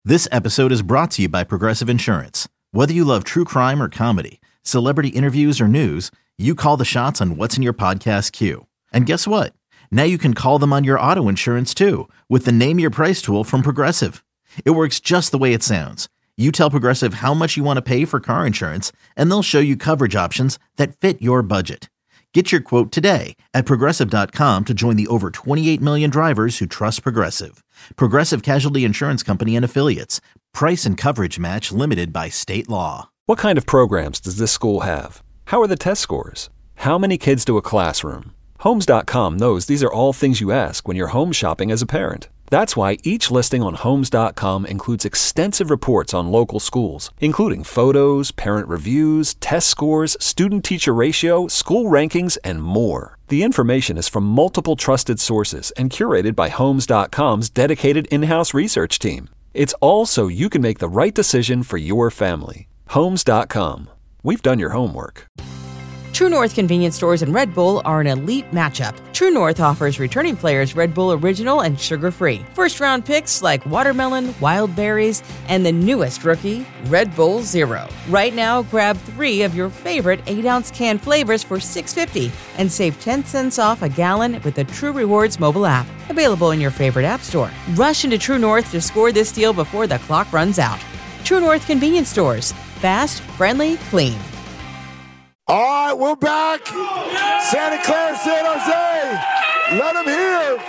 This episode is brought to you by Progressive Insurance. Whether you love true crime or comedy, celebrity interviews or news, you call the shots on what's in your podcast queue. And guess what? Now you can call them on your auto insurance too with the Name Your Price tool from Progressive. It works just the way it sounds. You tell Progressive how much you want to pay for car insurance, and they'll show you coverage options that fit your budget. Get your quote today at Progressive.com to join the over 28 million drivers who trust Progressive. Progressive Casualty Insurance Company and Affiliates. Price and coverage match limited by state law. What kind of programs does this school have? How are the test scores? How many kids to a classroom? Homes.com knows these are all things you ask when you're home shopping as a parent. That's why each listing on Homes.com includes extensive reports on local schools, including photos, parent reviews, test scores, student-teacher ratio, school rankings, and more. The information is from multiple trusted sources and curated by Homes.com's dedicated in-house research team. It's all so you can make the right decision for your family. Homes.com. We've done your homework. True North convenience stores and Red Bull are an elite matchup. True North offers returning players Red Bull Original and sugar-free. First-round picks like watermelon, wild berries, and the newest rookie, Red Bull Zero. Right now, grab 3 of your favorite 8-ounce can flavors for $6.50 and save 10 cents off a gallon with the True Rewards mobile app. Available in your favorite app store. Rush into True North to score this deal before the clock runs out. True North convenience stores. Fast, friendly, clean. All right, we're back. Santa Clara, San Jose. Let them hear.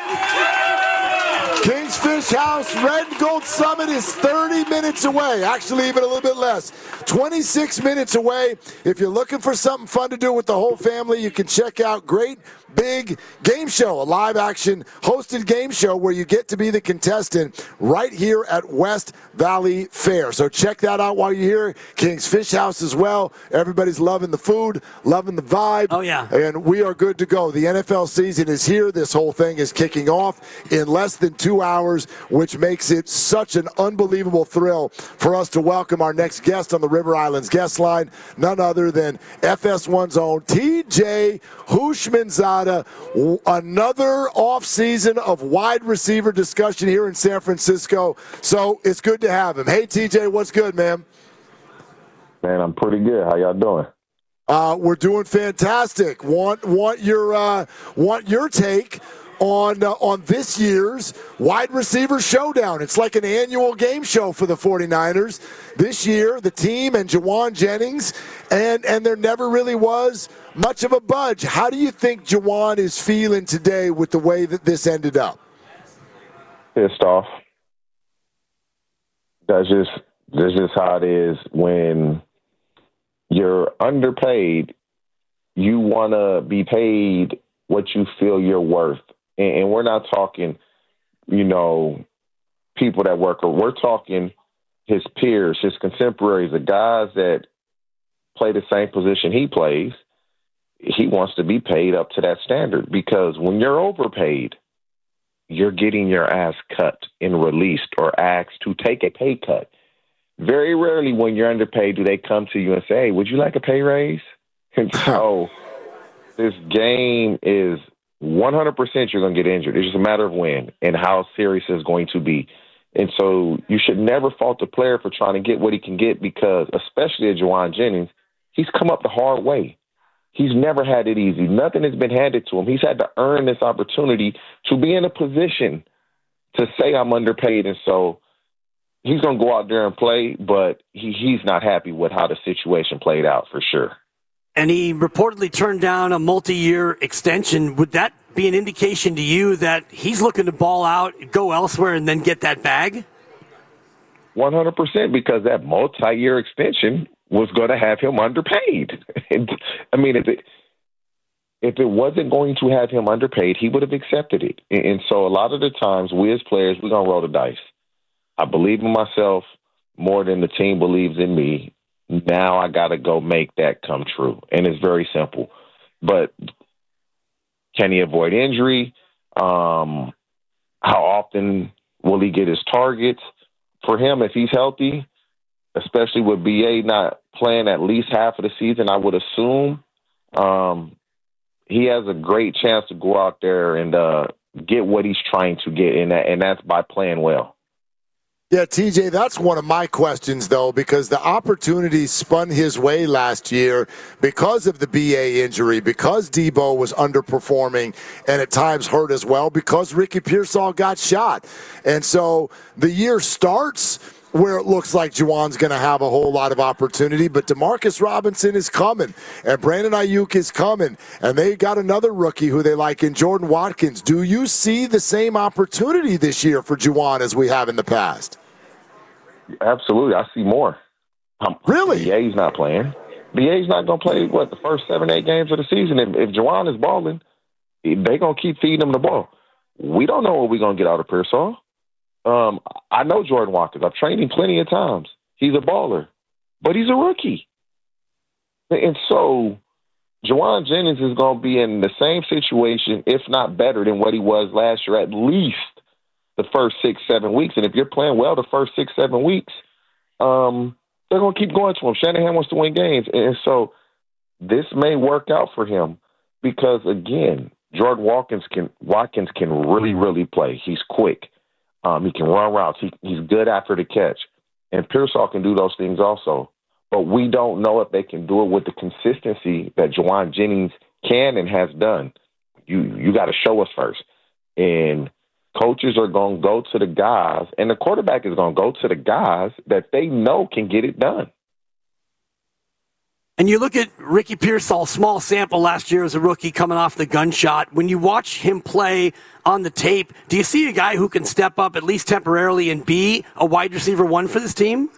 King's Fish House Red and Gold Summit is 30 minutes away. Actually, even a little bit less. 26 minutes away. If you're looking for something fun to do with the whole family, you can check out Great Big Game Show, a live action hosted game show where you get to be the contestant right here at West Valley Fair. So check that out while you're here. King's Fish House as well. Everybody's loving the food, loving the vibe. Oh, yeah. And we are good to go. The NFL season is here. This whole thing is kicking off in less than 2 hours, which makes it such an unbelievable thrill for us to welcome our next guest on the River Islands guest line, none other than FS1's own TJ Houshmandzadeh. Another offseason of wide receiver discussion here in San Francisco. So it's good to have him. Hey, TJ, what's good, man? Man, I'm pretty good. How y'all doing? We're doing fantastic. Want your take on this year's wide receiver showdown. It's like an annual game show for the 49ers. This year, the team and Jauan Jennings, and there never really was much of a budge. How do you think Jauan is feeling today with the way that this ended up? Pissed off. That's just how it is. When you're underpaid, you want to be paid what you feel you're worth. And we're not talking, people that work. We're talking his peers, his contemporaries, the guys that play the same position he plays. He wants to be paid up to that standard, because when you're overpaid, you're getting your ass cut and released or asked to take a pay cut. Very rarely when you're underpaid do they come to you and say, hey, would you like a pay raise? And so this game is 100% you're going to get injured. It's just a matter of when and how serious it's going to be. And so you should never fault the player for trying to get what he can get, because especially at Jauan Jennings, he's come up the hard way. He's never had it easy. Nothing has been handed to him. He's had to earn this opportunity to be in a position to say I'm underpaid. And so he's going to go out there and play, but he's not happy with how the situation played out for sure. And he reportedly turned down a multi-year extension. Would that be an indication to you that he's looking to ball out, go elsewhere, and then get that bag? 100%, because that multi-year extension was going to have him underpaid. I mean, if it wasn't going to have him underpaid, he would have accepted it. And so a lot of the times, we as players, we're going to roll the dice. I believe in myself more than the team believes in me. Now I got to go make that come true. And it's very simple. But can he avoid injury? How often will he get his targets? For him, if he's healthy, especially with BA not playing at least half of the season, I would assume he has a great chance to go out there and get what he's trying to get, and that's by playing well. Yeah, TJ, that's one of my questions, though, because the opportunities spun his way last year because of the BA injury, because Debo was underperforming and at times hurt as well, because Ricky Pearsall got shot. And so the year starts where it looks like Juwan's going to have a whole lot of opportunity, but Demarcus Robinson is coming, and Brandon Ayuk is coming, and they got another rookie who they like in Jordan Watkins. Do you see the same opportunity this year for Juwan as we have in the past? Absolutely. I see more. Really? BA's not playing. BA's not going to play, the first 7-8 games of the season. If Juwan is balling, they're going to keep feeding him the ball. We don't know what we're going to get out of Pearsall. I know Jordan Watkins. I've trained him plenty of times. He's a baller, but he's a rookie. And so Jauan Jennings is going to be in the same situation, if not better than what he was last year, at least the first 6-7 weeks. And if you're playing well the first 6-7 weeks, they're going to keep going to him. Shanahan wants to win games. And so this may work out for him because, again, Jordan Watkins can really, really play. He's quick. He can run routes. He's good after the catch. And Pearsall can do those things also. But we don't know if they can do it with the consistency that Jauan Jennings can and has done. You got to show us first. And coaches are going to go to the guys, and the quarterback is going to go to the guys that they know can get it done. And you look at Ricky Pearsall, small sample last year as a rookie coming off the gunshot. When you watch him play on the tape, do you see a guy who can step up at least temporarily and be a wide receiver one for this team?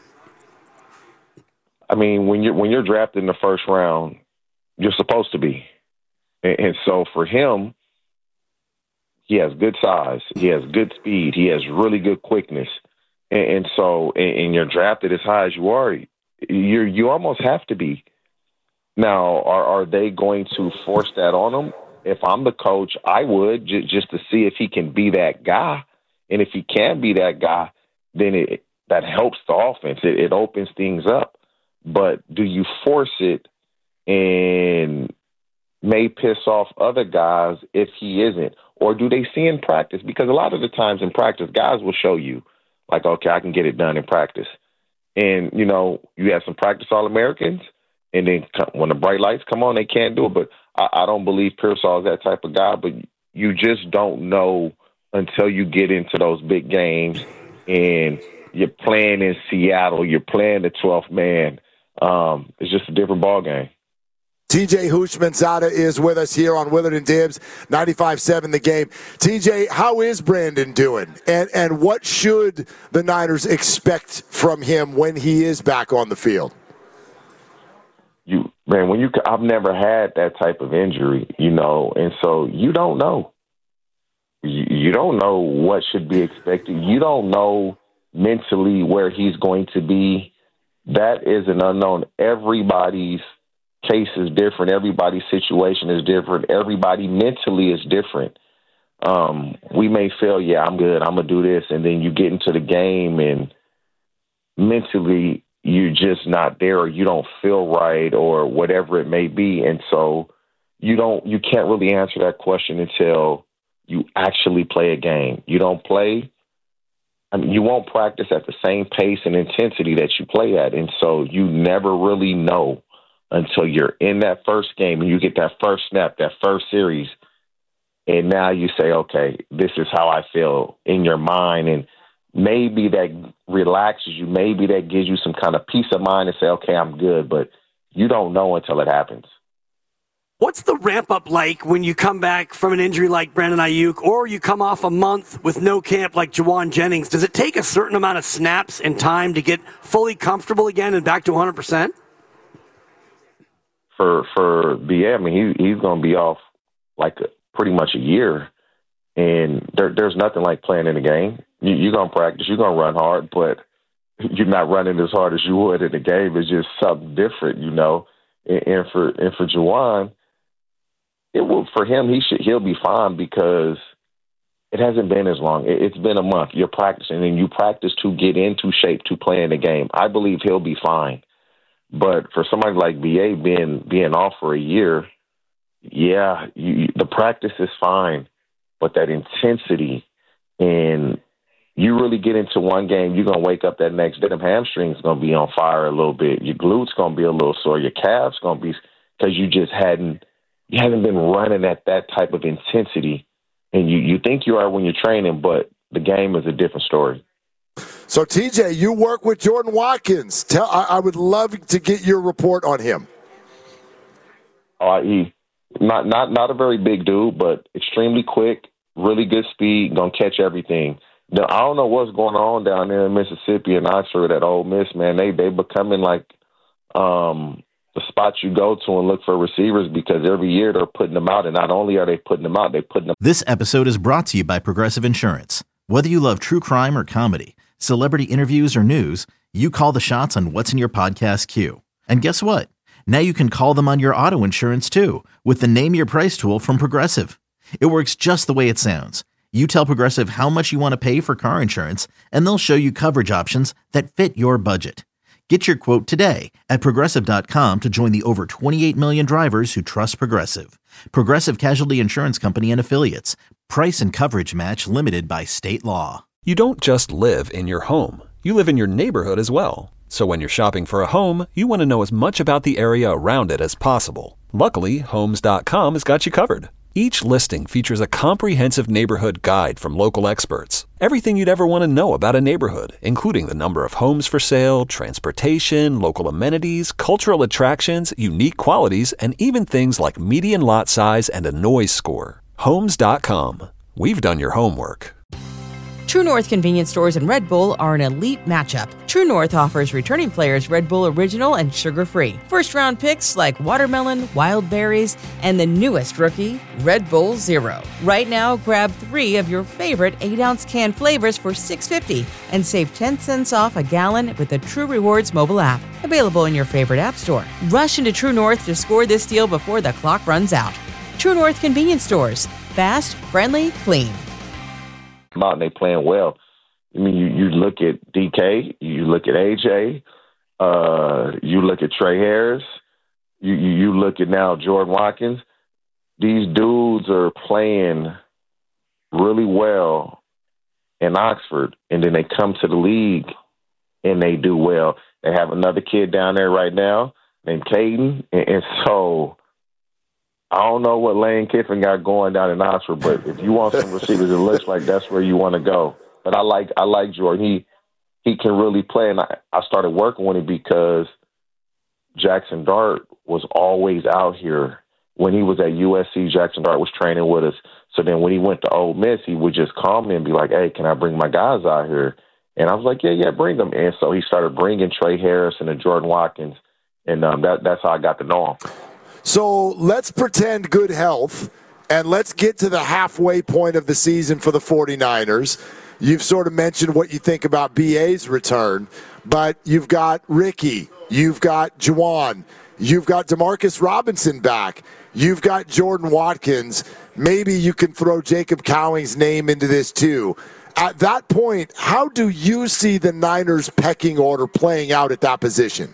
I mean, when you're drafted in the first round, you're supposed to be. And so for him, he has good size. He has good speed. He has really good quickness. And so you're drafted as high as you are, you almost have to be. Now, are they going to force that on him? If I'm the coach, I would, just to see if he can be that guy. And if he can be that guy, then that helps the offense. It opens things up. But do you force it and may piss off other guys if he isn't? Or do they see in practice? Because a lot of the times in practice, guys will show you, like, okay, I can get it done in practice. And, you have some practice All-Americans, and then when the bright lights come on, they can't do it. But I don't believe Pearsall is that type of guy. But you just don't know until you get into those big games and you're playing in Seattle, you're playing the 12th man. It's just a different ball game. TJ Houshmandzadeh is with us here on Willard and Dibs, 95.7 The Game. TJ, how is Brandon doing? And what should the Niners expect from him when he is back on the field? I've never had that type of injury, and so you don't know. You don't know what should be expected. You don't know mentally where he's going to be. That is an unknown. Everybody's case is different. Everybody's situation is different. Everybody mentally is different. We may feel, I'm good, I'm going to do this. And then you get into the game and mentally you're just not there, or you don't feel right, or whatever it may be. And so you can't really answer that question until you actually play a game. You don't play. You won't practice at the same pace and intensity that you play at. And so you never really know until you're in that first game and you get that first snap, that first series. And now you say, okay, this is how I feel in your mind. And maybe that relaxes you. Maybe that gives you some kind of peace of mind and say, okay, I'm good. But you don't know until it happens. What's the ramp-up like when you come back from an injury like Brandon Ayuk, or you come off a month with no camp like Jauan Jennings? Does it take a certain amount of snaps and time to get fully comfortable again and back to 100%? For BA, he's going to be off like pretty much a year. And there's nothing like playing in a game. You're going to practice, you're going to run hard, but you're not running as hard as you would in the game. It's just something different, And for Jauan, for him, he'll be fine because it hasn't been as long. It's been a month. You're practicing, and you practice to get into shape to play in the game. I believe he'll be fine. But for somebody like BA being off for a year, the practice is fine, but that intensity and you really get into one game, you're going to wake up that next day, them hamstrings going to be on fire a little bit. Your glutes going to be a little sore. Your calves going to be, because you just haven't been running at that type of intensity. And you think you are when you're training, but the game is a different story. So, TJ, you work with Jordan Watkins. I would love to get your report on him. He not a very big dude, but extremely quick, really good speed, gonna catch everything. Now, I don't know what's going on down there in Mississippi and Oxford at Ole Miss, man. They becoming like the spots you go to and look for receivers, because every year they're putting them out, and not only are they putting them out, they're putting them. This episode is brought to you by Progressive Insurance. Whether you love true crime or comedy, celebrity interviews or news, you call the shots on what's in your podcast queue. And guess what? Now you can call them on your auto insurance too with the Name Your Price tool from Progressive. It works just the way it sounds. You tell Progressive how much you want to pay for car insurance, and they'll show you coverage options that fit your budget. Get your quote today at Progressive.com to join the over 28 million drivers who trust Progressive. Progressive Casualty Insurance Company and Affiliates. Price and coverage match limited by state law. You don't just live in your home. You live in your neighborhood as well. So when you're shopping for a home, you want to know as much about the area around it as possible. Luckily, Homes.com has got you covered. Each listing features a comprehensive neighborhood guide from local experts. Everything you'd ever want to know about a neighborhood, including the number of homes for sale, transportation, local amenities, cultural attractions, unique qualities, and even things like median lot size and a noise score. Homes.com. We've done your homework. True North convenience stores and Red Bull are an elite matchup. True North offers returning players Red Bull Original and sugar-free. First-round picks like watermelon, wild berries, and the newest rookie, Red Bull Zero. Right now, grab 3 of your favorite 8-ounce can flavors for $6.50 and save 10 cents off a gallon with the True Rewards mobile app. Available in your favorite app store. Rush into True North to score this deal before the clock runs out. True North convenience stores. Fast, friendly, clean. Out and they playing well. I mean, you look at DK, you look at AJ, you look at Trey Harris, you look at now Jordan Watkins. These dudes are playing really well in Oxford, and then they come to the league and they do well. They have another kid down there right now named Caden, and so I don't know what Lane Kiffin got going down in Oxford, but if you want some receivers, it looks like that's where you want to go. But I like Jordan. He can really play, and I started working with him because Jackson Dart was always out here. When he was at USC, Jackson Dart was training with us. So then when he went to Ole Miss, he would just call me and be like, "Hey, can I bring my guys out here?" And I was like, "Yeah, bring them." And so he started bringing Trey Harris and Jordan Watkins, and that's how I got to know him. So let's pretend good health, and let's get to the halfway point of the season for the 49ers. You've sort of mentioned what you think about BA's return, but you've got Ricky, you've got Juwan, you've got Demarcus Robinson back, you've got Jordan Watkins. Maybe you can throw Jacob Cowing's name into this too. At that point, how do you see the Niners pecking order playing out at that position?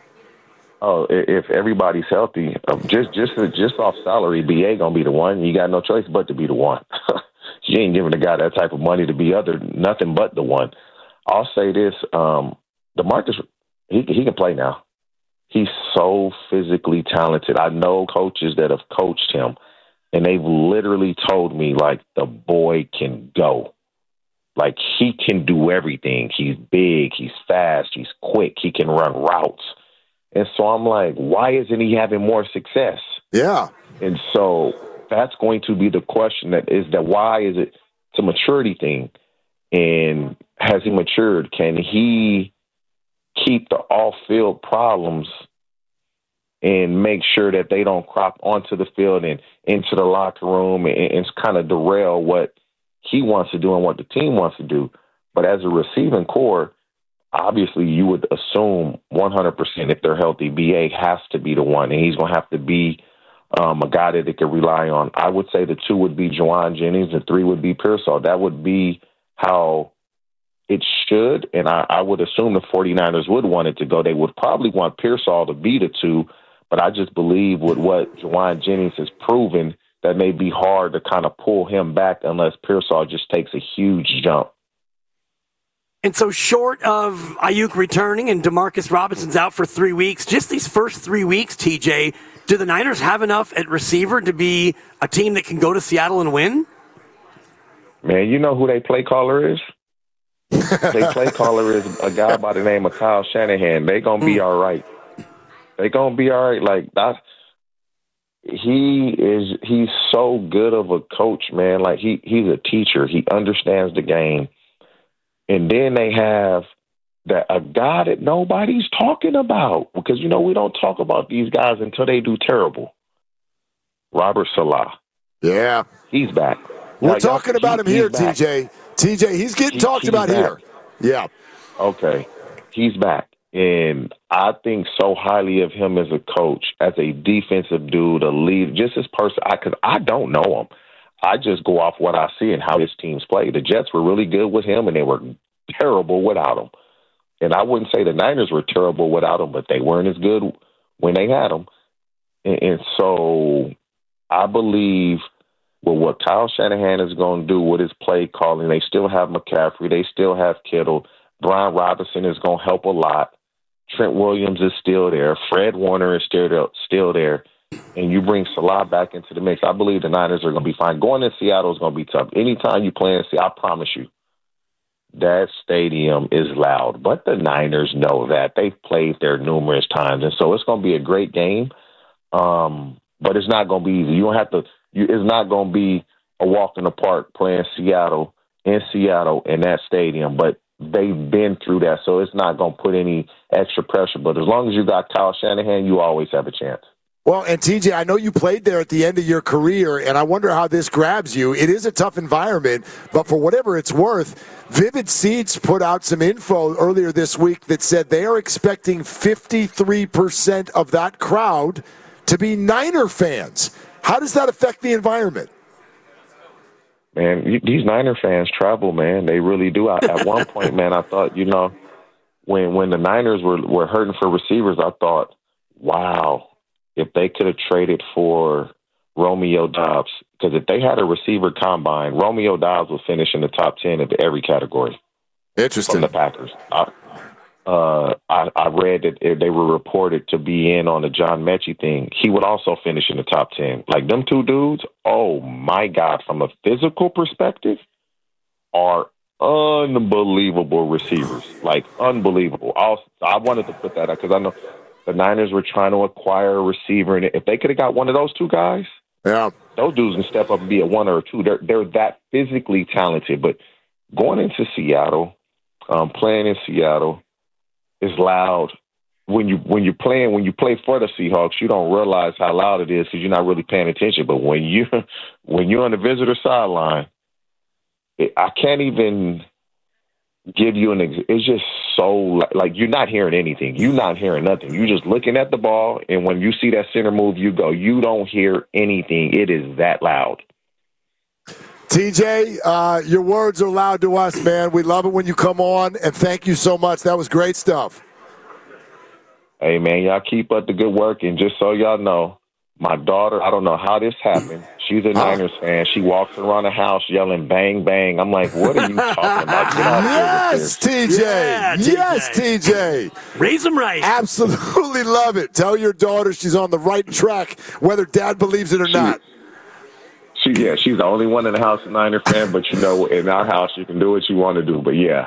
Oh, if everybody's healthy, just off salary, BA gonna be the one. You got no choice but to be the one. You ain't giving the guy that type of money to be nothing but the one. I'll say this: DeMarcus, he can play now. He's so physically talented. I know coaches that have coached him, and they've literally told me like the boy can go. Like he can do everything. He's big. He's fast. He's quick. He can run routes. And so I'm like, why isn't he having more success? Yeah. And so that's going to be the question why is it? It's a maturity thing. And has he matured? Can he keep the off-field problems and make sure that they don't crop onto the field and into the locker room and kind of derail what he wants to do and what the team wants to do? But as a receiving core, obviously, you would assume 100% if they're healthy, BA has to be the one, and he's going to have to be a guy that they can rely on. I would say the 2 would be Juwan Jennings, and 3 would be Pearsall. That would be how it should, and I would assume the 49ers would want it to go. They would probably want Pearsall to be the 2, but I just believe with what Juwan Jennings has proven, that may be hard to kind of pull him back unless Pearsall just takes a huge jump. And so short of Ayuk returning and Demarcus Robinson's out for 3 weeks, just these first 3 weeks, TJ, do the Niners have enough at receiver to be a team that can go to Seattle and win? Man, you know who their play caller is? Their play caller is a guy by the name of Kyle Shanahan. They going to be all right. They going to be all right. Like, he's so good of a coach, man. Like, he's a teacher. He understands the game. And then they have a guy that nobody's talking about, because, we don't talk about these guys until they do terrible. Robert Saleh. Yeah. He's back. We're talking about him here, back. TJ. TJ, he's getting talked about back. Here. Yeah. Okay. He's back. And I think so highly of him as a coach, as a defensive dude, a lead, just his person. Because I don't know him. I just go off what I see and how his teams play. The Jets were really good with him, and they were terrible without him. And I wouldn't say the Niners were terrible without him, but they weren't as good when they had him. And so I believe with what Kyle Shanahan is going to do with his play calling, they still have McCaffrey. They still have Kittle. Brian Robinson is going to help a lot. Trent Williams is still there. Fred Warner is still there. And you bring Salah back into the mix, I believe the Niners are going to be fine. Going to Seattle is going to be tough. Anytime you play in Seattle, I promise you, that stadium is loud. But the Niners know that. They've played there numerous times. And so it's going to be a great game. But it's not going to be easy. You don't have to. It's not going to be a walk in the park playing Seattle in that stadium. But they've been through that, so it's not going to put any extra pressure. But as long as you got Kyle Shanahan, you always have a chance. Well, and TJ, I know you played there at the end of your career, and I wonder how this grabs you. It is a tough environment, but for whatever it's worth, Vivid Seats put out some info earlier this week that said they are expecting 53% of that crowd to be Niner fans. How does that affect the environment? Man, these Niner fans travel, man. They really do. At one point, man, I thought, when the Niners were hurting for receivers, I thought, wow, if they could have traded for Romeo Doubs, because if they had a receiver combine, Romeo Doubs would finish in the top 10 of every category. Interesting. From the Packers. I read that they were reported to be in on the John Mechie thing. He would also finish in the top 10. Like, them two dudes, oh, my God, from a physical perspective, are unbelievable receivers. Like, unbelievable. I wanted to put that out because I know the Niners were trying to acquire a receiver, and if they could have got one of those two guys, yeah, those dudes can step up and be a one or a two. They're that physically talented. But going into Seattle, playing in Seattle, is loud. When you play for the Seahawks, you don't realize how loud it is because you're not really paying attention. But when you're on the visitor sideline, I can't even give you it's just so like you're not hearing anything. You're not hearing nothing. You're just looking at the ball, and when you see that center move, you don't hear anything. It is that loud. TJ, your words are loud to us, man. We love it when you come on, and thank you so much. That was great stuff. Hey, man, y'all keep up the good work, and just so y'all know, my daughter, I don't know how this happened. She's a Niners fan. She walks around the house yelling, bang, bang. I'm like, what are you talking about? Get out yes, TJ. Yeah, TJ. Yes, TJ. Raise them right. Absolutely love it. Tell your daughter she's on the right track, whether Dad believes it or not. She's the only one in the house, a Niner fan, but in our house, you can do what you want to do. But yeah.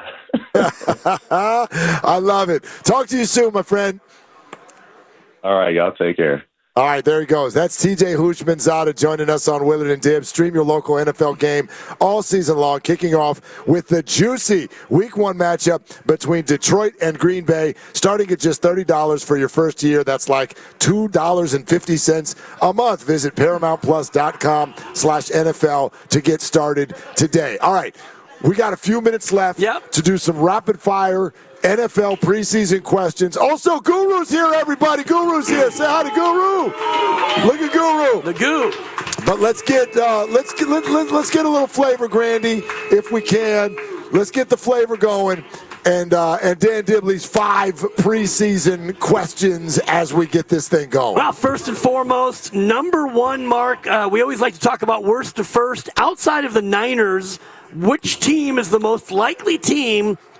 I love it. Talk to you soon, my friend. All right, y'all take care. All right, there he goes. That's TJ Houshmandzadeh joining us on Willard and Dibs. Stream your local NFL game all season long, kicking off with the juicy Week 1 matchup between Detroit and Green Bay, starting at just $30 for your first year. That's like $2.50 a month. Visit ParamountPlus.com/NFL to get started today. All right, we got a few minutes left to do some rapid-fire NFL preseason questions. Also, Guru's here, everybody. Guru's here. Say hi to Guru. Look at Guru. The Guru. But let's get a little flavor, Grandy, if we can. Let's get the flavor going. And Dan Dibley's 5 preseason questions as we get this thing going. Well, first and foremost, number one, Mark, we always like to talk about worst to first. Outside of the Niners, which team is the most likely team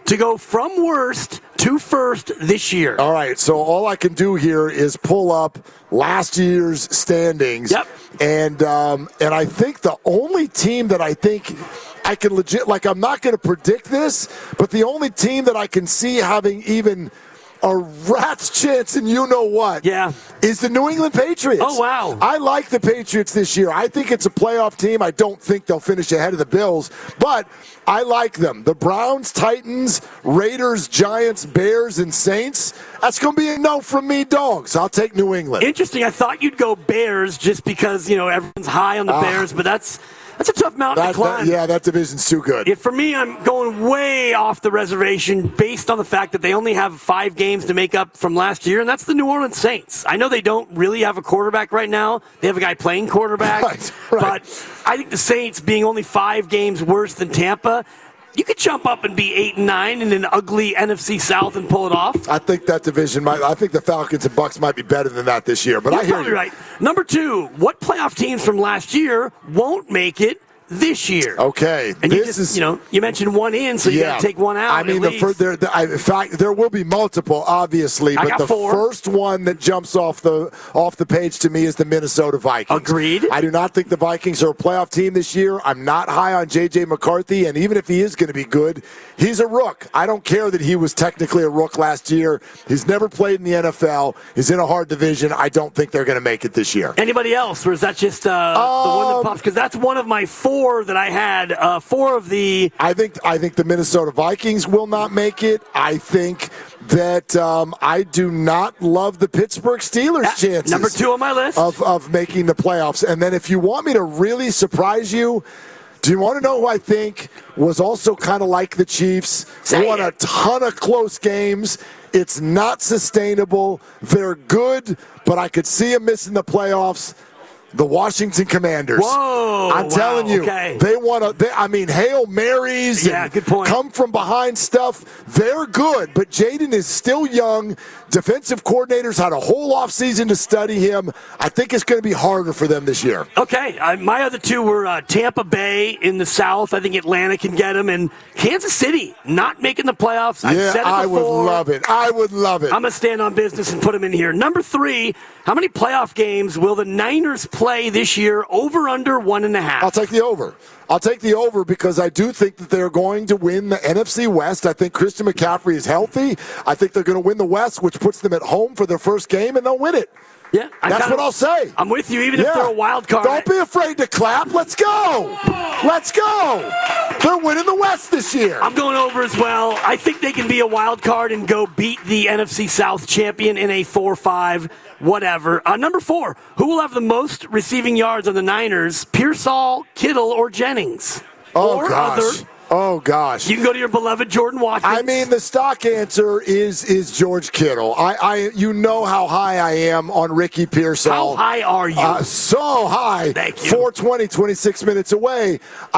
to go from worst to first this year. All right, so all I can do here is pull up last year's standings. Yep. And I think the only team that I think I can legit, like, I'm not going to predict this, but the only team that I can see having even a rat's chance and you-know-what is the New England Patriots. Oh, wow. I like the Patriots this year. I think it's a playoff team. I don't think they'll finish ahead of the Bills, but I like them. The Browns, Titans, Raiders, Giants, Bears, and Saints, that's going to be a no from me, dogs. I'll take New England. Interesting. I thought you'd go Bears just because, everyone's high on the Bears, but that's a tough mountain to climb. That division's too good. For me, I'm going way off the reservation based on the fact that they only have 5 games to make up from last year, and that's the New Orleans Saints. I know they don't really have a quarterback right now. They have a guy playing quarterback. Right. But I think the Saints, being only 5 games worse than Tampa, you could jump up and be 8-9 in an ugly NFC South and pull it off. I think that division I think the Falcons and Bucks might be better than that this year. But You're I hear probably you. right. Number 2, what playoff teams from last year won't make it this year? Okay. And you mentioned one in, so you got to take one out. I mean, in fact, there will be multiple, obviously, but the 4. first one that jumps off the page to me is the Minnesota Vikings. Agreed. I do not think the Vikings are a playoff team this year. I'm not high on J.J. McCarthy, and even if he is going to be good, he's a rook. I don't care that he was technically a rook last year. He's never played in the NFL. He's in a hard division. I don't think they're going to make it this year. Anybody else, or is that just the one that pops? Because that's one of my 4 that I had. 4 of the. I think the Minnesota Vikings will not make it. I think that I do not love the Pittsburgh Steelers' chances. Number 2 on my list of making the playoffs. And then if you want me to really surprise you, do you want to know who I think was also kind of like the Chiefs? Won a ton of close games. It's not sustainable. They're good, but I could see them missing the playoffs. The Washington Commanders. Whoa! I'm telling you, they want to. Hail Marys. Yeah, good point. Come from behind stuff. They're good, but Jaden is still young. Defensive coordinators had a whole offseason to study him. I think it's going to be harder for them this year. Okay, my other 2 were Tampa Bay in the South. I think Atlanta can get them, and Kansas City not making the playoffs. I've said it before. I would love it. I would love it. I'm going to stand on business and put them in here. Number 3, how many playoff games will the Niners play this year? Over, under 1.5? I'll take the over. I'll take the over because I do think that they're going to win the NFC West. I think Christian McCaffrey is healthy. I think they're going to win the West, which puts them at home for their first game, and they'll win it. Yeah, that's what I'll say. I'm with you, even if they're a wild card. Don't be afraid to clap. Let's go. Let's go. They're winning the West this year. I'm going over as well. I think they can be a wild card and go beat the NFC South champion in a 4-5, whatever. Number 4, who will have the most receiving yards on the Niners? Pearsall, Kittle, or Jennings? Oh, gosh. Other. Oh, gosh. You can go to your beloved Jordan Watkins. I mean, the stock answer is George Kittle. You know how high I am on Ricky Pearsall. How high are you? So high. Thank you. 420, 26 minutes away.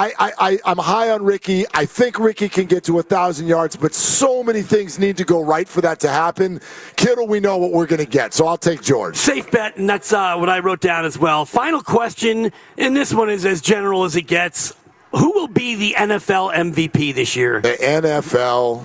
I'm high on Ricky. I think Ricky can get to 1,000 yards, but so many things need to go right for that to happen. Kittle, we know what we're going to get, so I'll take George. Safe bet, and that's what I wrote down as well. Final question, and this one is as general as it gets. Who will be the NFL MVP this year? The NFL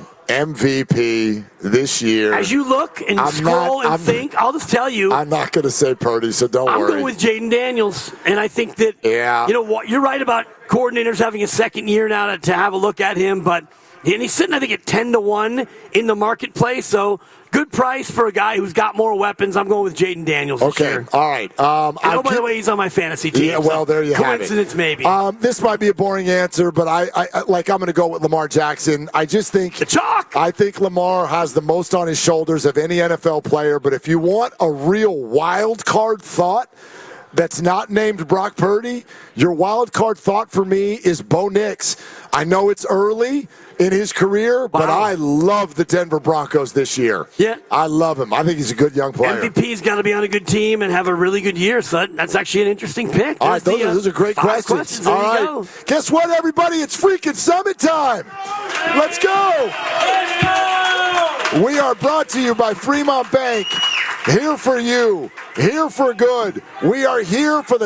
MVP this year. As you look and scroll and think, I'll just tell you. I'm not going to say Purdy, so don't worry. I'm going with Jaden Daniels, and I think that you're right about coordinators having a second year now to have a look at him, but he's sitting, I think, at 10-1 in the marketplace, so good price for a guy who's got more weapons. I'm going with Jaden Daniels this year. All right. By the way, he's on my fantasy team. Yeah, well, there you have it. Coincidence, maybe. This might be a boring answer, but I'm going to go with Lamar Jackson. I just think the chalk. I think Lamar has the most on his shoulders of any NFL player. But if you want a real wild card thought that's not named Brock Purdy, your wild card thought for me is Bo Nix. I know it's early in his career, but I love the Denver Broncos this year. Yeah. I love him. I think he's a good young player. MVP's got to be on a good team and have a really good year, so that's actually an interesting pick. All right, those are great questions. There all right. You go. Guess what, everybody? It's freaking Summit time. Let's go. We are brought to you by Fremont Bank. Here for you, here for good. We are here for the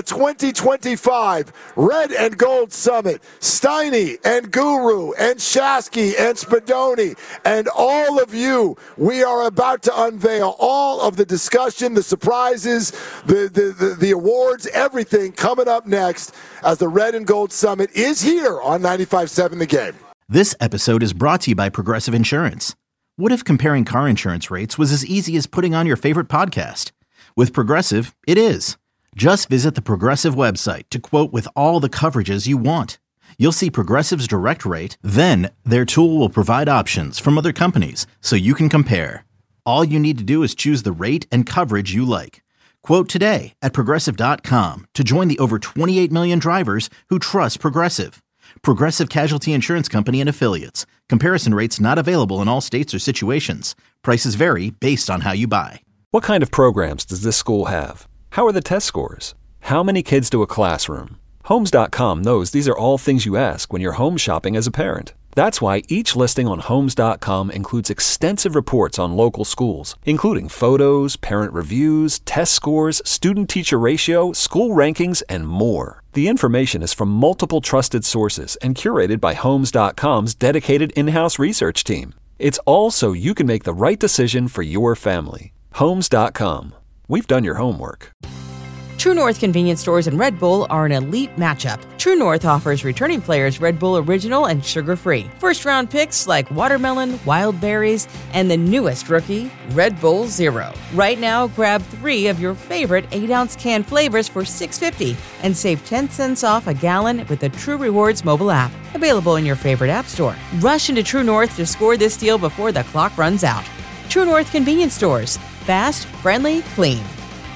2025 Red and Gold Summit. Steiny and Guru and Shasky and Spadoni and all of you, we are about to unveil all of the discussion, the surprises, the awards, everything coming up next as the Red and Gold Summit is here on 95.7 The Game. This episode is brought to you by Progressive Insurance. What if comparing car insurance rates was as easy as putting on your favorite podcast? With Progressive, it is. Just visit the Progressive website to quote with all the coverages you want. You'll see Progressive's direct rate, then their tool will provide options from other companies so you can compare. All you need to do is choose the rate and coverage you like. Quote today at Progressive.com to join the over 28 million drivers who trust Progressive. Progressive Casualty Insurance Company and Affiliates. Comparison rates not available in all states or situations. Prices vary based on how you buy. What kind of programs does this school have? How are the test scores? How many kids do a classroom? Homes.com knows these are all things you ask when you're home shopping as a parent. That's why each listing on Homes.com includes extensive reports on local schools, including photos, parent reviews, test scores, student-teacher ratio, school rankings, and more. The information is from multiple trusted sources and curated by Homes.com's dedicated in-house research team. It's all so you can make the right decision for your family. Homes.com. We've done your homework. True North convenience stores and Red Bull are an elite matchup. True North offers returning players Red Bull Original and sugar-free. First-round picks like watermelon, wild berries, and the newest rookie, Red Bull Zero. Right now, grab 3 of your favorite 8-ounce can flavors for $6.50 and save 10 cents off a gallon with the True Rewards mobile app. Available in your favorite app store. Rush into True North to score this deal before the clock runs out. True North convenience stores. Fast, friendly, clean.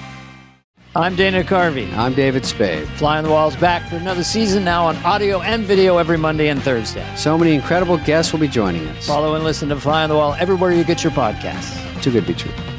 I'm Dana Carvey. I'm David Spade. Fly on the Wall's back for another season, now on audio and video every Monday and Thursday. So many incredible guests will be joining us. Follow and listen to Fly on the Wall everywhere you get your podcasts. Too good to be true.